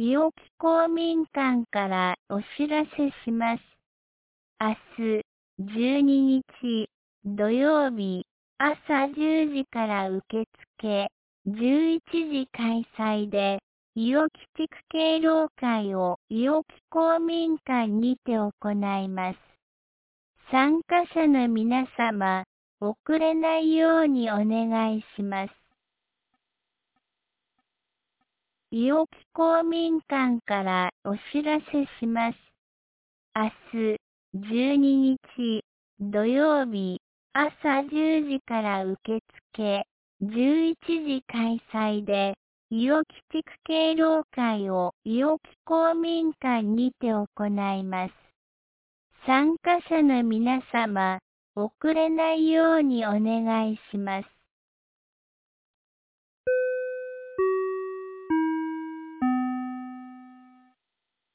伊予木公民館からお知らせします。明日、12日、土曜日、朝10時から受付、11時開催で、伊予木地区敬老会を伊予木公民館にて行います。参加者の皆様、遅れないようにお願いします。伊予木公民館からお知らせします。明日、12日、土曜日、朝10時から受付、11時開催で、伊予木地区敬老会を伊予木公民館にて行います。参加者の皆様、遅れないようにお願いします。